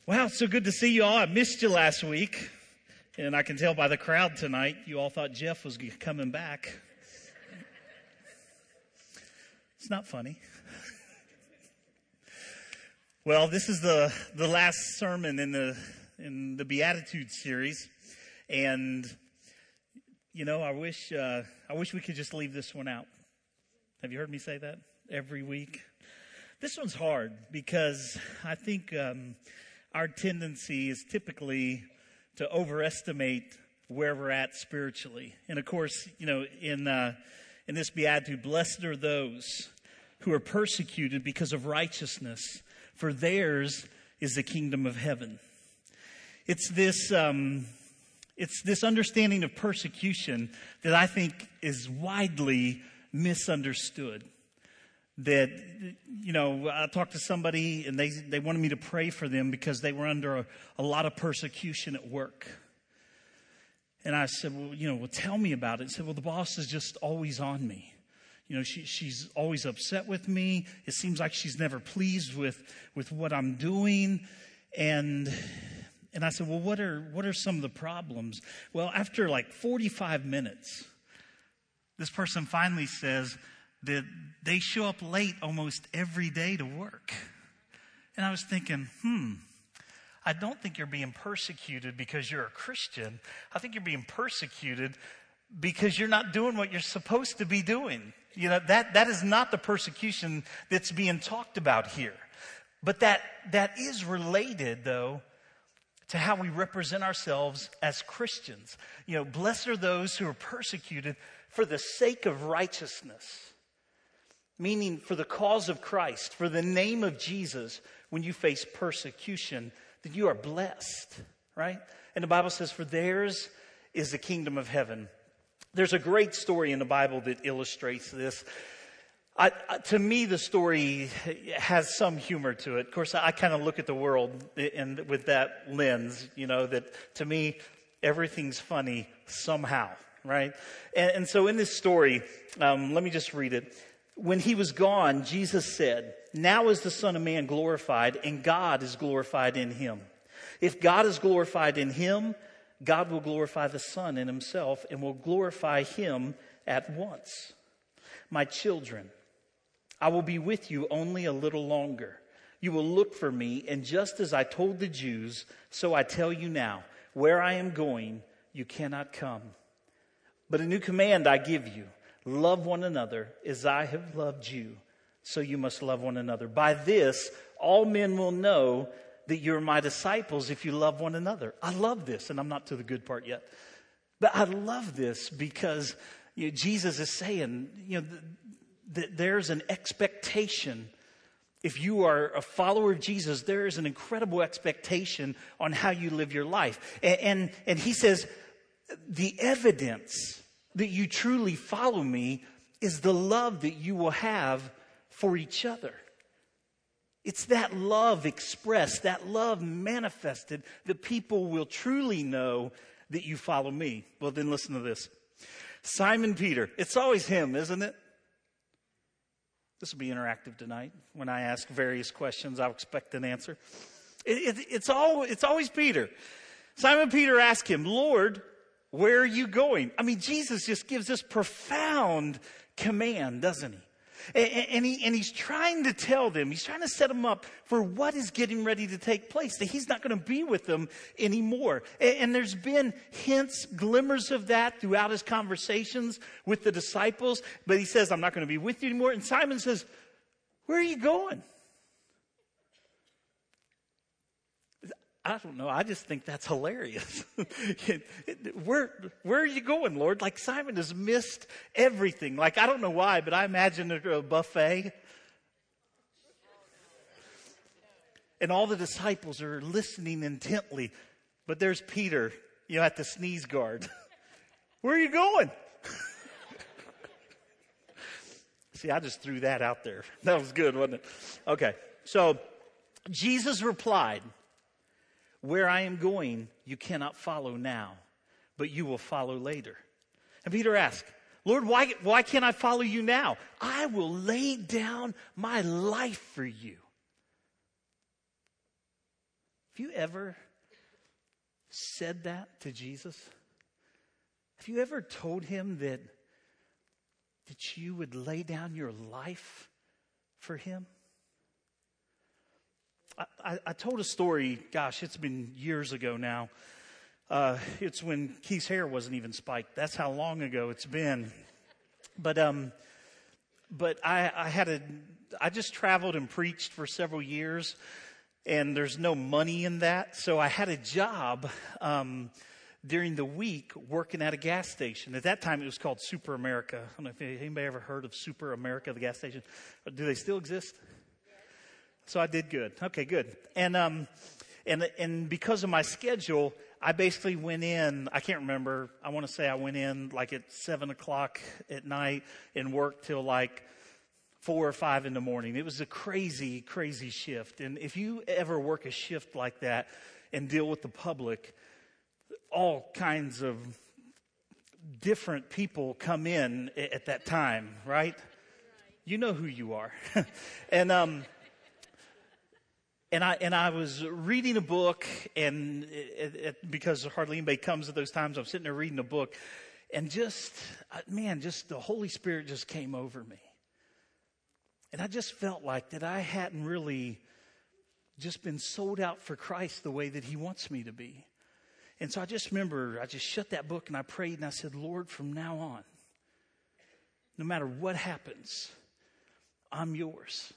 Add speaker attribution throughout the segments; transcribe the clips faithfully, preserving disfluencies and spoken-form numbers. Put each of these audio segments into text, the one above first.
Speaker 1: Wow, it's so good to see you all. I missed you last week, and I can tell by the crowd tonight, you all thought Jeff was coming back. It's not funny. Well, this is the, the last sermon in the in the Beatitudes series, and you know, I wish uh, I wish we could just leave this one out. Have you heard me say that every week? This one's hard because I think um, our tendency is typically to overestimate where we're at spiritually. And of course, you know, in uh, in this beatitude, blessed are those who are persecuted because of righteousness, for theirs is the kingdom of heaven. It's this um, it's this understanding of persecution that I think is widely misunderstood. That, you know, I talked to somebody and they, they wanted me to pray for them because they were under a, a lot of persecution at work. And I said, well, you know, well, tell me about it. He said, well, the boss is just always on me. You know, she, she's always upset with me. It seems like she's never pleased with, with what I'm doing. And, and I said, well, what are, what are some of the problems? Well, after like forty-five minutes, this person finally says that they show up late almost every day to work. And I was thinking, hmm, I don't think you're being persecuted because you're a Christian. I think you're being persecuted because you're not doing what you're supposed to be doing. You know, that, that is not the persecution that's being talked about here. But that, that is related, though, to how we represent ourselves as Christians. You know, blessed are those who are persecuted for the sake of righteousness. Meaning for the cause of Christ, for the name of Jesus, when you face persecution, that you are blessed, right? And the Bible says, for theirs is the kingdom of heaven. There's a great story in the Bible that illustrates this. I, I, to me, the story has some humor to it. Of course, I, I kind of look at the world in, with that lens, you know, that to me, everything's funny somehow, right? And, and so in this story, um, let me just read it. When he was gone, Jesus said, now is the Son of Man glorified, and God is glorified in him. If God is glorified in him, God will glorify the Son in himself and will glorify him at once. My children, I will be with you only a little longer. You will look for me, and just as I told the Jews, so I tell you now, where I am going, you cannot come. But a new command I give you. Love one another as I have loved you, so you must love one another. By this, all men will know that you're my disciples if you love one another. I love this, and I'm not to the good part yet. But I love this because you know, Jesus is saying, you know, th- th- there's an expectation. If you are a follower of Jesus, there is an incredible expectation on how you live your life. And, and, and he says, the evidence that you truly follow me is the love that you will have for each other. It's that love expressed, that love manifested, that people will truly know that you follow me. Well, then listen to this. Simon Peter. It's always him, isn't it? This will be interactive tonight. When I ask various questions, I'll expect an answer. It, it, it's, all, it's always Peter. Simon Peter asked him, Lord, where are you going? I mean, Jesus just gives this profound command, doesn't he? And, and, he? and he's trying to tell them, he's trying to set them up for what is getting ready to take place, that he's not going to be with them anymore. And, and there's been hints, glimmers of that throughout his conversations with the disciples. But he says, I'm not going to be with you anymore. And Simon says, where are you going? I don't know. I just think that's hilarious. where, where are you going, Lord? Like Simon has missed everything. Like, I don't know why, but I imagine a buffet. And all the disciples are listening intently. But there's Peter, you know, at the sneeze guard. Where are you going? See, I just threw that out there. That was good, wasn't it? Okay. So Jesus replied, where I am going, you cannot follow now, but you will follow later. And Peter asked, Lord, why, why can't I follow you now? I will lay down my life for you. Have you ever said that to Jesus? Have you ever told him that, that you would lay down your life for him? I, I, I told a story, gosh, it's been years ago now. Uh, it's when Keith's hair wasn't even spiked. That's how long ago it's been. But um, but I, I had a, I just traveled and preached for several years, and there's no money in that. So I had a job um, during the week working at a gas station. At that time, it was called Super America. I don't know if anybody ever heard of Super America, the gas station. Do they still exist? So I did good. Okay, good. And um, and and because of my schedule, I basically went in, I can't remember, I want to say I went in like at seven o'clock at night and worked till like four or five in the morning. It was a crazy, crazy shift. And if you ever work a shift like that and deal with the public, all kinds of different people come in at that time, right? You know who you are. and um And I and I was reading a book, and it, it, because hardly anybody comes at those times, I'm sitting there reading a book, and just, man, just the Holy Spirit just came over me. And I just felt like that I hadn't really just been sold out for Christ the way that he wants me to be. And so I just remember, I just shut that book and I prayed and I said, Lord, from now on, no matter what happens, I'm yours.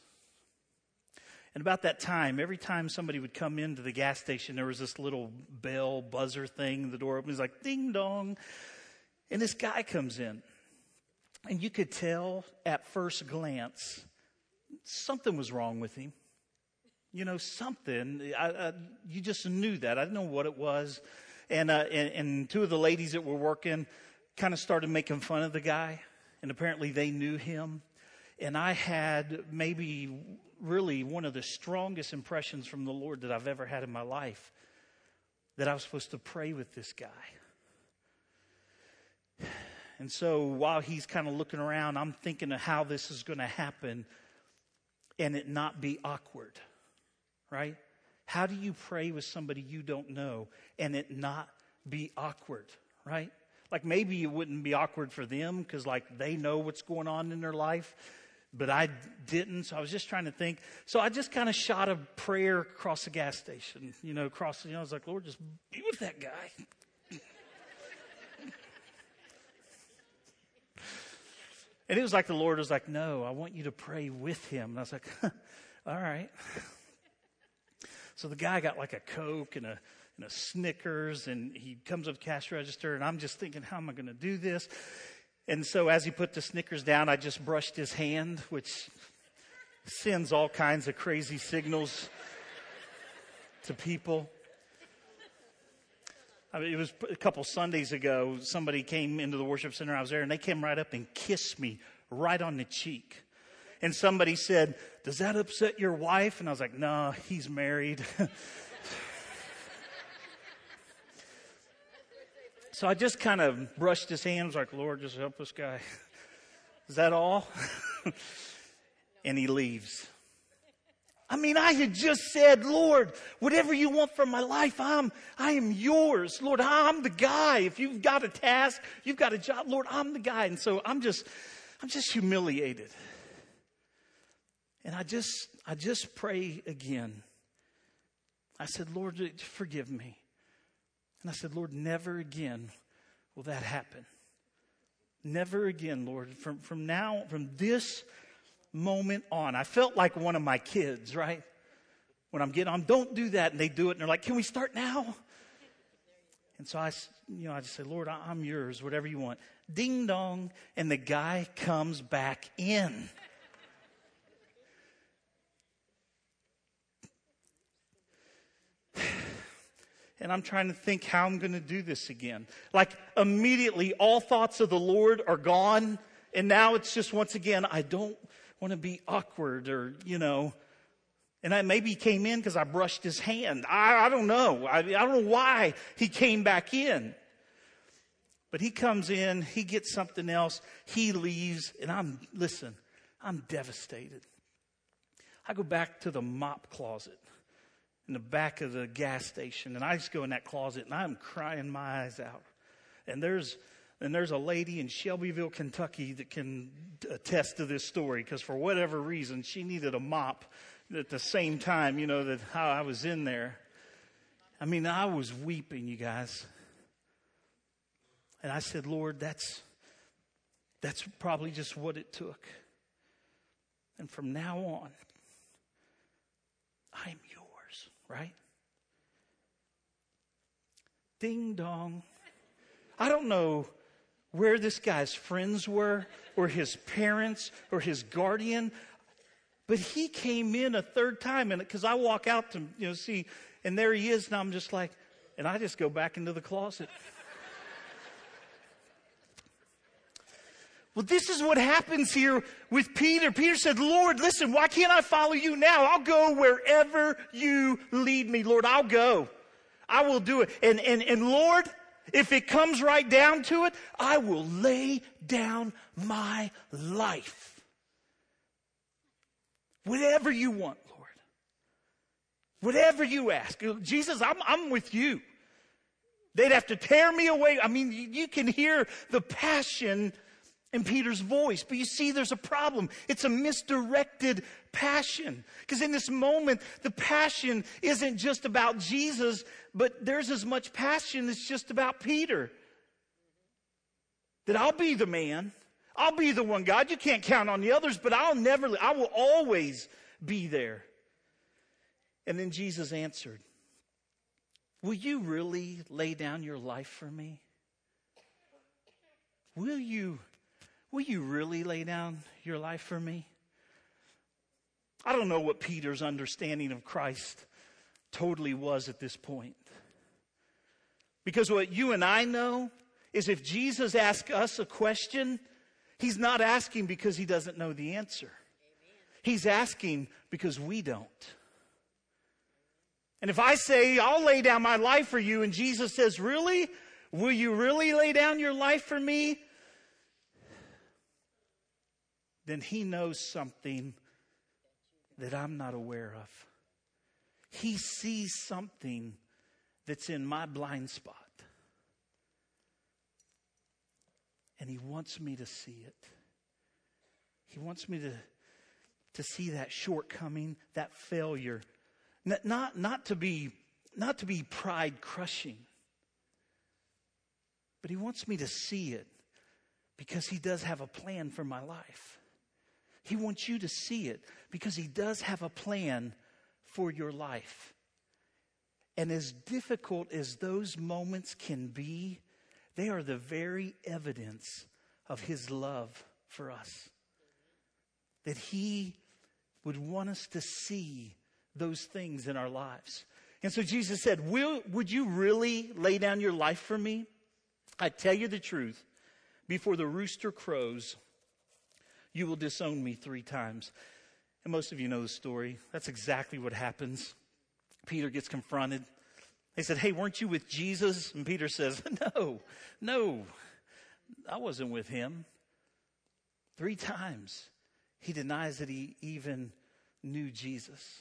Speaker 1: And about that time, every time somebody would come into the gas station, there was this little bell buzzer thing. The door opens, it's like ding dong. And this guy comes in. And you could tell at first glance, something was wrong with him. You know, something. I, I, you just knew that. I didn't know what it was. And, uh, and, and two of the ladies that were working kind of started making fun of the guy. And apparently they knew him. And I had maybe really one of the strongest impressions from the Lord that I've ever had in my life, that I was supposed to pray with this guy. And so while he's kind of looking around, I'm thinking of how this is going to happen and it not be awkward, right? How do you pray with somebody you don't know and it not be awkward, right? Like maybe it wouldn't be awkward for them because like they know what's going on in their life. But I didn't, so I was just trying to think. So I just kind of shot a prayer across the gas station, you know, across, you know, I was like, Lord, just be with that guy. And it was like the Lord was like, no, I want you to pray with him. And I was like, huh, all right. So the guy got like a Coke and a, and a Snickers, and he comes up to the cash register, and I'm just thinking, how am I going to do this? And so as he put the Snickers down, I just brushed his hand, which sends all kinds of crazy signals to people. I mean, it was a couple Sundays ago, somebody came into the worship center. I was there, and they came right up and kissed me right on the cheek. And somebody said, does that upset your wife? And I was like, no, he's married. So I just kind of brushed his hands like, Lord, just help this guy. Is that all? And he leaves. I mean, I had just said, Lord, whatever you want from my life, I'm, I am yours. Lord, I'm the guy. If you've got a task, you've got a job, Lord, I'm the guy. And so I'm just, I'm just humiliated. And I just, I just pray again. I said, Lord, forgive me. And I said, Lord, never again will that happen. Never again, Lord. From, from now, from this moment on, I felt like one of my kids, right? When I'm getting on, don't do that. And they do it. And they're like, can we start now? And so I, you know, I just say, Lord, I'm yours, whatever you want. Ding dong. And the guy comes back in. And I'm trying to think how I'm going to do this again. Like immediately all thoughts of the Lord are gone. And now it's just once again, I don't want to be awkward or, you know. And I maybe he came in because I brushed his hand. I, I don't know. I, I don't know why he came back in. But he comes in, he gets something else, he leaves, and I'm, listen, I'm devastated. I go back to the mop closet. in the back of the gas station. And I just go in that closet and I'm crying my eyes out. And there's and there's a lady in Shelbyville, Kentucky that can attest to this story, because for whatever reason she needed a mop at the same time, you know, that how I was in there. I mean, I was weeping, you guys. And I said, Lord, that's that's probably just what it took. And from now on, I'm yours, right? Ding dong. I don't know where this guy's friends were, or his parents, or his guardian, but he came in a third time, and because I walk out to, you know, see, and there he is, and I'm just like, and I just go back into the closet. Well, this is what happens here with Peter. Peter said, Lord, listen, why can't I follow you now? I'll go wherever you lead me, Lord. I'll go. I will do it. And, and, and Lord, if it comes right down to it, I will lay down my life. Whatever you want, Lord. Whatever you ask. Jesus, I'm, I'm with you. They'd have to tear me away. I mean, you, you can hear the passion in Peter's voice. But you see, there's a problem. It's a misdirected passion. Because in this moment, the passion isn't just about Jesus, but there's as much passion that's just about Peter. That I'll be the man. I'll be the one, God. You can't count on the others, but I'll never, I will always be there. And then Jesus answered, will you really lay down your life for me? Will you Will you really lay down your life for me? I don't know what Peter's understanding of Christ totally was at this point. Because what you and I know is if Jesus asks us a question, he's not asking because he doesn't know the answer. He's asking because we don't. And if I say, I'll lay down my life for you, and Jesus says, really? Will you really lay down your life for me? Then he knows something that I'm not aware of. He sees something that's in my blind spot. And he wants me to see it. He wants me to, to see that shortcoming, that failure. Not, not, not to be, not to be pride crushing. But he wants me to see it because he does have a plan for my life. He wants you to see it because he does have a plan for your life. And as difficult as those moments can be, they are the very evidence of his love for us. That he would want us to see those things in our lives. And so Jesus said, Will, would you really lay down your life for me? I tell you the truth, before the rooster crows, you will disown me three times. And most of you know the story. That's exactly what happens. Peter gets confronted. They said, hey, weren't you with Jesus? And Peter says, no, no, I wasn't with him. Three times he denies that he even knew Jesus.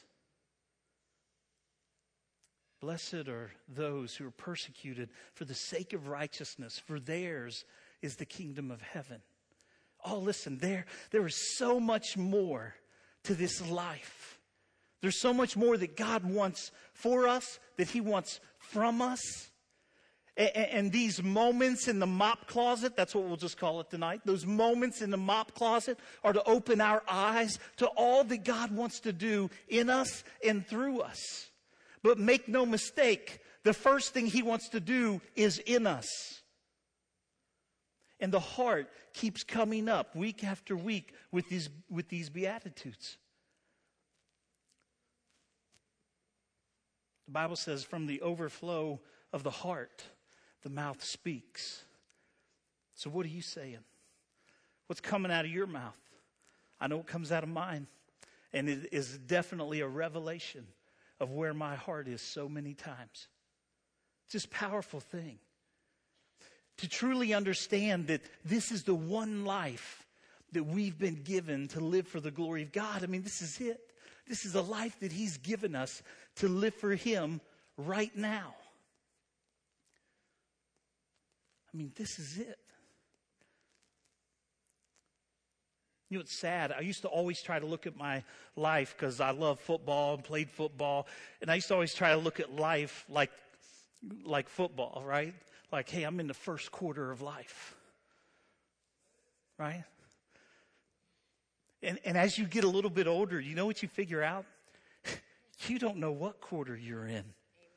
Speaker 1: Blessed are those who are persecuted for the sake of righteousness, for theirs is the kingdom of heaven. Oh, listen, there, there is so much more to this life. There's so much more that God wants for us, that he wants from us. And, and these moments in the mop closet, that's what we'll just call it tonight. Those moments in the mop closet are to open our eyes to all that God wants to do in us and through us. But make no mistake, the first thing he wants to do is in us. And the heart keeps coming up week after week with these, with these Beatitudes. The Bible says from the overflow of the heart, the mouth speaks. So what are you saying? What's coming out of your mouth? I know it comes out of mine. And it is definitely a revelation of where my heart is so many times. It's this powerful thing. To truly understand that this is the one life that we've been given to live for the glory of God. I mean, this is it. This is a life that he's given us to live for him right now. I mean, this is it. You know, it's sad. I used to always try to look at my life because I love football and played football. And I used to always try to look at life like, like football, right? Like, hey, I'm in the first quarter of life, right? And, and as you get a little bit older, you know what you figure out? You don't know what quarter you're in.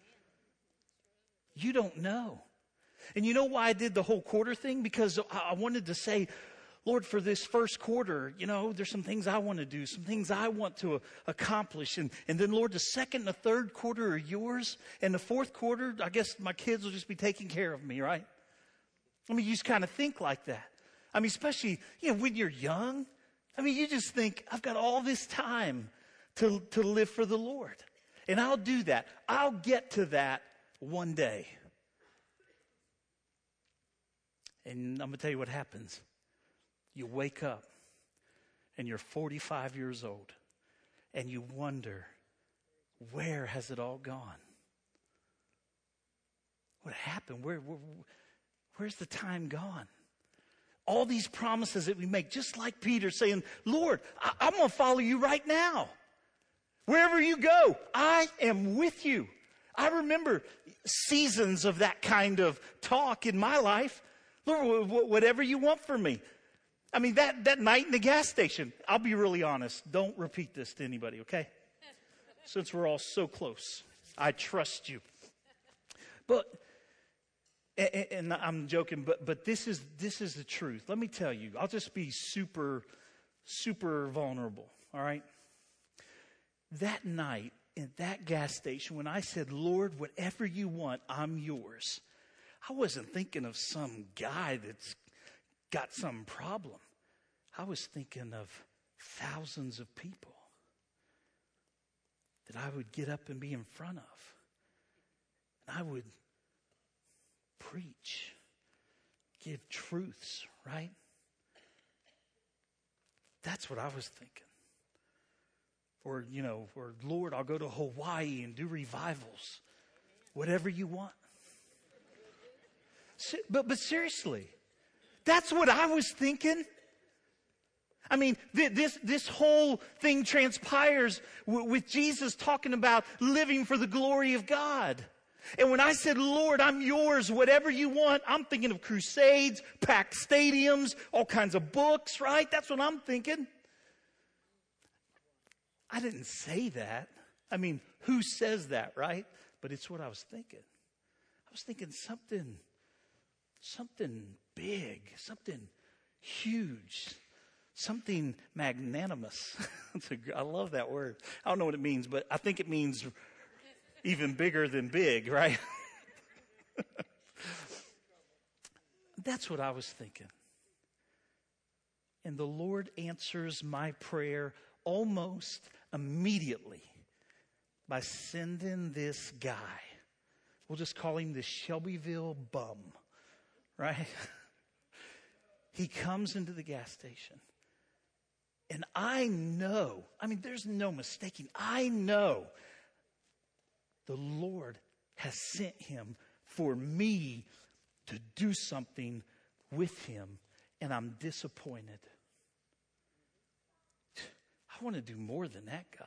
Speaker 1: You don't know. And you know why I did the whole quarter thing? Because I wanted to say, Lord, for this first quarter, you know, there's some things I want to do, some things I want to accomplish. And, and then, Lord, the second and the third quarter are yours. And the fourth quarter, I guess my kids will just be taking care of me, right? I mean, you just kind of think like that. I mean, especially, you know, when you're young. I mean, you just think, I've got all this time to, to live for the Lord. And I'll do that. I'll get to that one day. And I'm going to tell you what happens. You wake up and you're forty-five years old and you wonder, where has it all gone? What happened? Where, where, where's the time gone? All these promises that we make, just like Peter saying, Lord, I, I'm going to follow you right now. Wherever you go, I am with you. I remember seasons of that kind of talk in my life. Lord, whatever you want from me. I mean, that, that night in the gas station, I'll be really honest. Don't repeat this to anybody, okay? Since we're all so close. I trust you. But, and, and I'm joking, but, but this is, this is the truth. Let me tell you, I'll just be super, super vulnerable, all right? That night in that gas station, when I said, Lord, whatever you want, I'm yours. I wasn't thinking of some guy that's got some problem. I was thinking of thousands of people that I would get up and be in front of. And I would preach, give truths, right? That's what I was thinking. Or, you know, or Lord, I'll go to Hawaii and do revivals. Whatever you want. But, but seriously, that's what I was thinking. I mean, th- this, this whole thing transpires w- with Jesus talking about living for the glory of God. And when I said, Lord, I'm yours, whatever you want, I'm thinking of crusades, packed stadiums, all kinds of books, right? That's what I'm thinking. I didn't say that. I mean, who says that, right? But it's what I was thinking. I was thinking something... Something big, something huge, something magnanimous. I love that word. I don't know what it means, but I think it means even bigger than big, right? That's what I was thinking. And the Lord answers my prayer almost immediately by sending this guy. We'll just call him the Shelbyville bum. Right? He comes into the gas station. And I know, I mean, there's no mistaking. I know the Lord has sent him for me to do something with him. And I'm disappointed. I want to do more than that, God.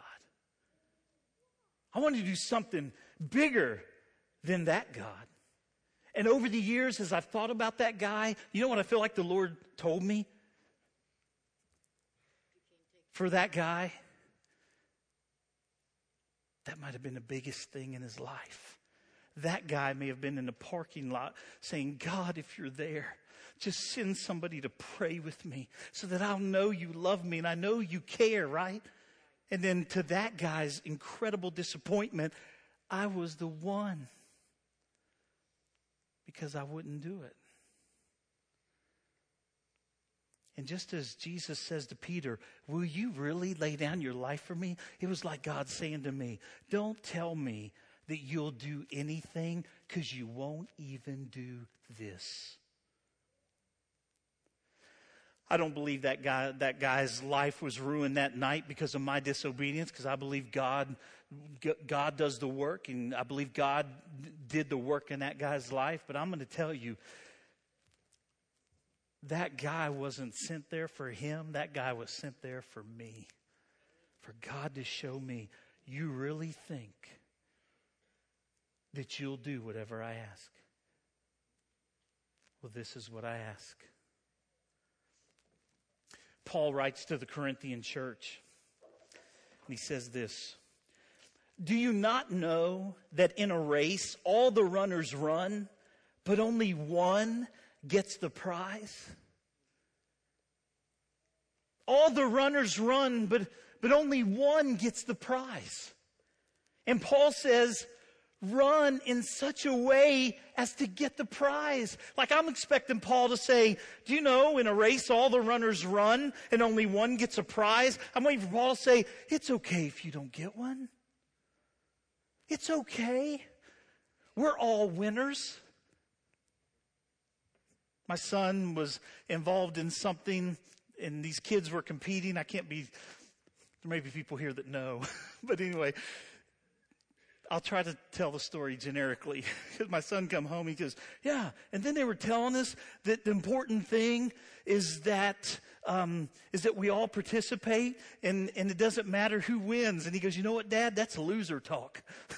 Speaker 1: I want to do something bigger than that, God. And over the years, as I've thought about that guy, you know what I feel like the Lord told me? For that guy, that might have been the biggest thing in his life. That guy may have been in the parking lot saying, God, if you're there, just send somebody to pray with me so that I'll know you love me and I know you care, right? And then to that guy's incredible disappointment, I was the one. Because I wouldn't do it. And just as Jesus says to Peter, will you really lay down your life for me? It was like God saying to me, don't tell me that you'll do anything because you won't even do this. I don't believe that guy, that guy's life was ruined that night because of my disobedience, because I believe God God does the work, and I believe God did the work in that guy's life. But I'm going to tell you, that guy wasn't sent there for him. That guy was sent there for me. For God to show me, you really think that you'll do whatever I ask? Well, this is what I ask. Paul writes to the Corinthian church, and he says this: do you not know that in a race all the runners run, but only one gets the prize? All the runners run, but, but only one gets the prize. And Paul says, run in such a way as to get the prize. Like, I'm expecting Paul to say, do you know, in a race all the runners run and only one gets a prize? I'm waiting for Paul to say, it's okay if you don't get one. It's okay. We're all winners. My son was involved in something, and these kids were competing. I can't be, there may be people here that know. But anyway, I'll try to tell the story generically. Because my son come home, he goes, yeah. And then they were telling us that the important thing is that um, is that we all participate, and, and it doesn't matter who wins. And he goes, you know what, Dad? That's loser talk.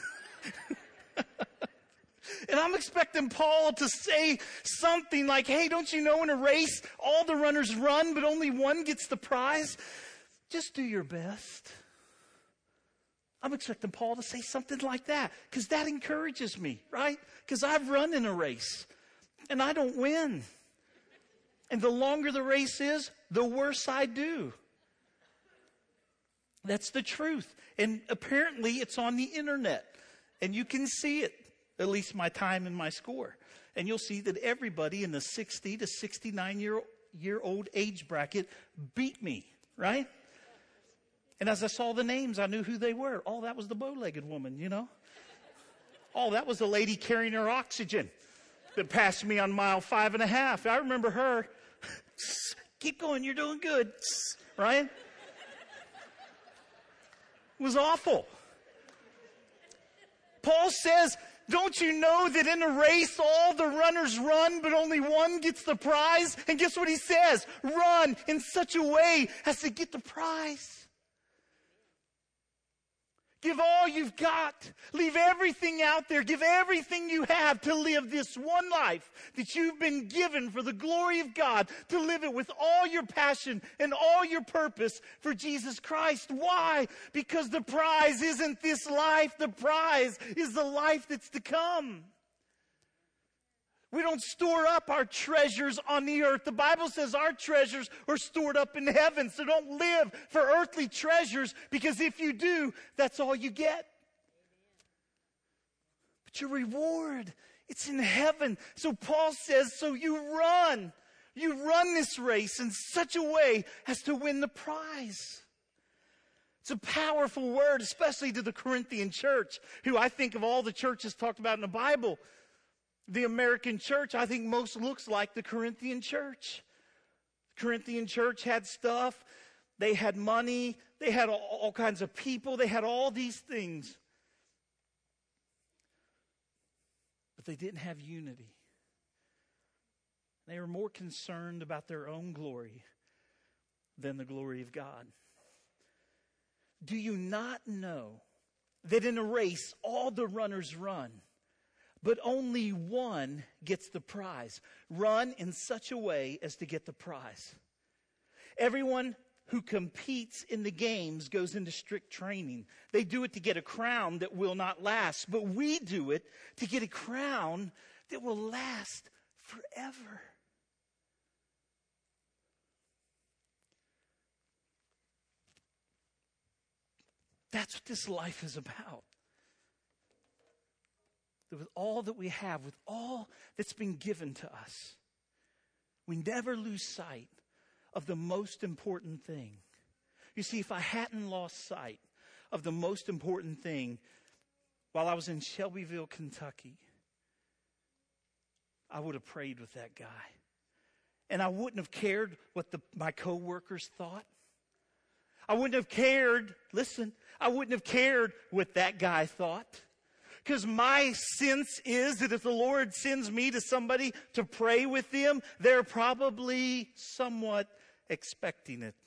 Speaker 1: And I'm expecting Paul to say something like, hey, don't you know in a race all the runners run, but only one gets the prize? Just do your best. I'm expecting Paul to say something like that, because that encourages me, right? Because I've run in a race, and I don't win. And the longer the race is, the worse I do. That's the truth. And apparently it's on the internet, and you can see it, at least my time and my score. And you'll see that everybody in the sixty to sixty-nine year, year old age bracket beat me, right? And as I saw the names, I knew who they were. Oh, that was the bow-legged woman, you know. Oh, that was the lady carrying her oxygen that passed me on mile five and a half. I remember her. Keep going, you're doing good, right? It was awful. Paul says, don't you know that in a race all the runners run, but only one gets the prize? And guess what he says? Run in such a way as to get the prize. Give all you've got. Leave everything out there. Give everything you have to live this one life that you've been given for the glory of God, to live it with all your passion and all your purpose for Jesus Christ. Why? Because the prize isn't this life. The prize is the life that's to come. We don't store up our treasures on the earth. The Bible says our treasures are stored up in heaven. So don't live for earthly treasures, because if you do, that's all you get. But your reward, it's in heaven. So Paul says, so you run. You run this race in such a way as to win the prize. It's a powerful word, especially to the Corinthian church, who I think of all the churches talked about in the Bible, the American church, I think most looks like the Corinthian church. The Corinthian church had stuff. They had money. They had all, all kinds of people. They had all these things. But they didn't have unity. They were more concerned about their own glory than the glory of God. Do you not know that in a race all the runners run, but only one gets the prize? Run in such a way as to get the prize. Everyone who competes in the games goes into strict training. They do it to get a crown that will not last, but we do it to get a crown that will last forever. That's what this life is about. That with all that we have, with all that's been given to us, we never lose sight of the most important thing. You see, if I hadn't lost sight of the most important thing while I was in Shelbyville, Kentucky, I would have prayed with that guy. And I wouldn't have cared what the, my coworkers thought. I wouldn't have cared, listen, I wouldn't have cared what that guy thought. Because my sense is that if the Lord sends me to somebody to pray with them, they're probably somewhat expecting it.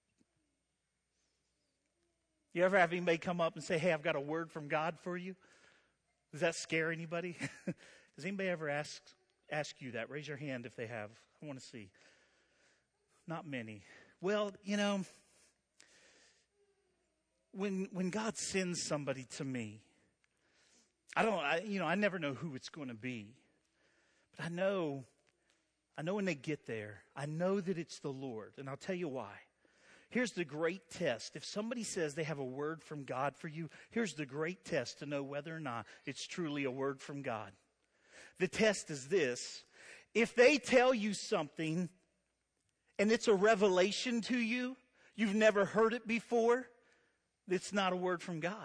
Speaker 1: You ever have anybody come up and say, hey, I've got a word from God for you? Does that scare anybody? Has anybody ever asked ask you that? Raise your hand if they have. I want to see. Not many. Well, you know, when when God sends somebody to me, I don't, I, you know, I never know who it's going to be. But I know, I know when they get there, I know that it's the Lord. And I'll tell you why. Here's the great test. If somebody says they have a word from God for you, here's the great test to know whether or not it's truly a word from God. The test is this. If they tell you something and it's a revelation to you, you've never heard it before, it's not a word from God.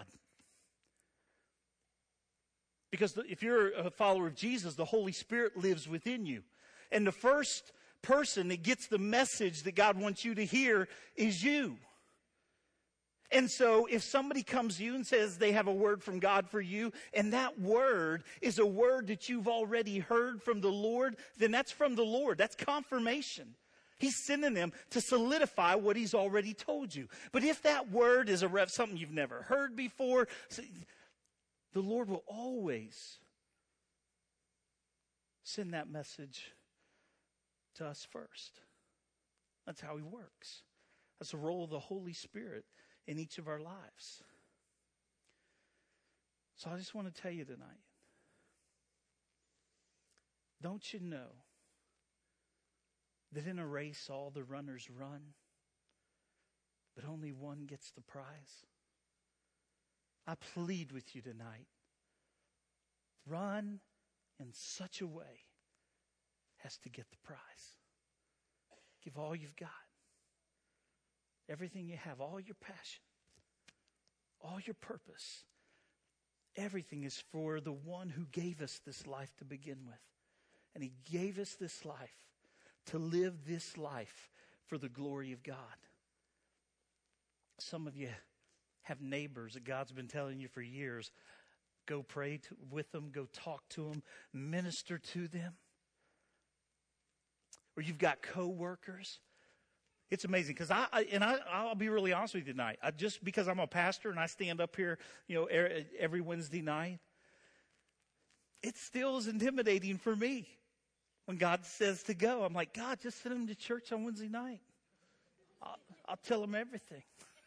Speaker 1: Because if you're a follower of Jesus, the Holy Spirit lives within you. And the first person that gets the message that God wants you to hear is you. And so if somebody comes to you and says they have a word from God for you, and that word is a word that you've already heard from the Lord, then that's from the Lord. That's confirmation. He's sending them to solidify what he's already told you. But if that word is a rev, something you've never heard before, the Lord will always send that message to us first. That's how he works. That's the role of the Holy Spirit in each of our lives. So I just want to tell you tonight, don't you know that in a race all the runners run, but only one gets the prize? I plead with you tonight, run in such a way as to get the prize. Give all you've got. Everything you have, all your passion, all your purpose. Everything is for the one who gave us this life to begin with. And he gave us this life to live this life for the glory of God. Some of you have neighbors that God's been telling you for years, go pray to, with them, go talk to them, minister to them. Or you've got co-workers. It's amazing because I, I and I, I'll be really honest with you tonight. I, just because I'm a pastor and I stand up here, you know, every Wednesday night, it still is intimidating for me when God says to go. I'm like, God, just send them to church on Wednesday night. I'll, I'll tell them everything.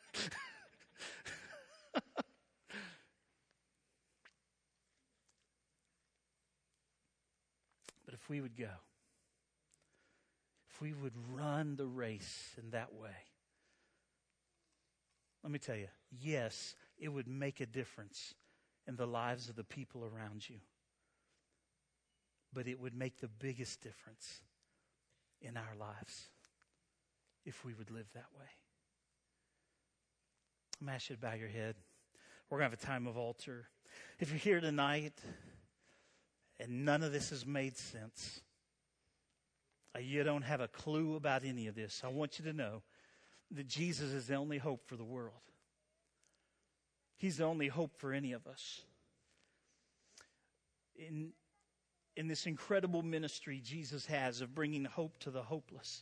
Speaker 1: But if we would go, if we would run the race in that way, let me tell you, yes, it would make a difference in the lives of the people around you. But it would make the biggest difference in our lives if we would live that way. I'm going to ask you to bow your head. We're going to have a time of altar. If you're here tonight and none of this has made sense, you don't have a clue about any of this, I want you to know that Jesus is the only hope for the world. He's the only hope for any of us. In, in this incredible ministry Jesus has of bringing hope to the hopeless,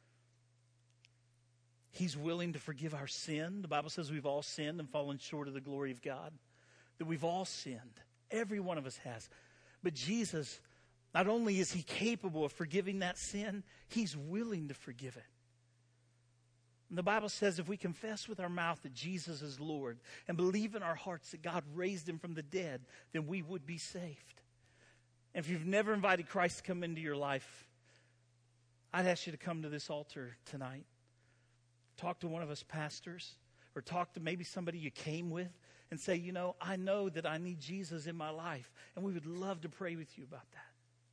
Speaker 1: He's willing to forgive our sin. The Bible says we've all sinned and fallen short of the glory of God. That we've all sinned. Every one of us has. But Jesus, not only is He capable of forgiving that sin, He's willing to forgive it. And the Bible says if we confess with our mouth that Jesus is Lord and believe in our hearts that God raised Him from the dead, then we would be saved. And if you've never invited Christ to come into your life, I'd ask you to come to this altar tonight. Talk to one of us pastors, or talk to maybe somebody you came with and say, you know, I know that I need Jesus in my life, and we would love to pray with you about that.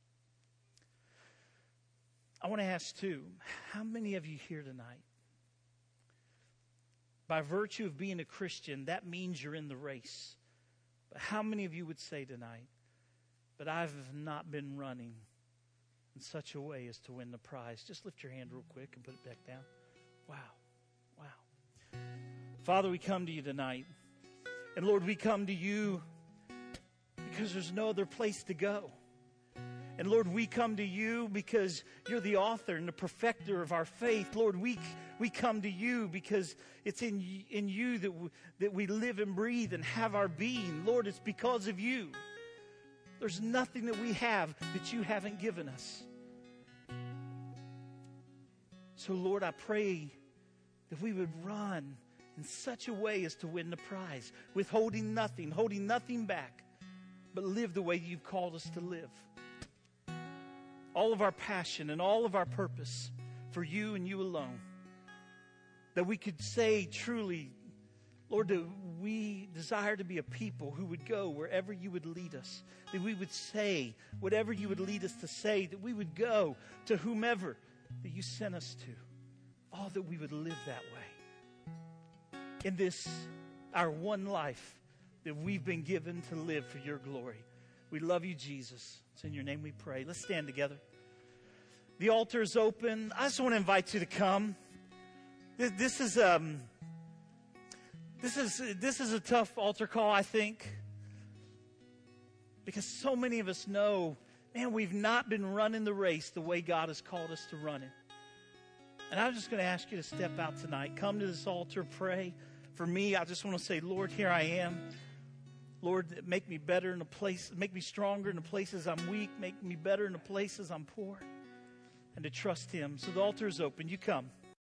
Speaker 1: I want to ask too, how many of you here tonight, by virtue of being a Christian, that means you're in the race? But how many of you would say tonight, but I've not been running in such a way as to win the prize? Just lift your hand real quick and put it back down. Wow. Wow. Father, we come to you tonight. And Lord, we come to you because there's no other place to go. And Lord, we come to you because you're the author and the perfecter of our faith. Lord, we we come to you because it's in, in you that we, that we live and breathe and have our being. Lord, it's because of you. There's nothing that we have that you haven't given us. So Lord, I pray that we would run in such a way as to win the prize, withholding nothing, holding nothing back, but live the way you've called us to live. All of our passion and all of our purpose for you and you alone. That we could say truly, Lord, that we desire to be a people who would go wherever you would lead us. That we would say whatever you would lead us to say. That we would go to whomever that you sent us to. Oh, that we would live that way. In this, our one life that we've been given to live for your glory. We love you, Jesus. It's in your name we pray. Let's stand together. The altar is open. I just want to invite you to come. This, this is um, this is this is a tough altar call, I think, because so many of us know, man, we've not been running the race the way God has called us to run it. And I'm just going to ask you to step out tonight. Come to this altar, pray. For me, I just want to say, Lord, here I am. Lord, make me better in the place, make me stronger in the places I'm weak, make me better in the places I'm poor, and to trust him. So the altar is open. You come.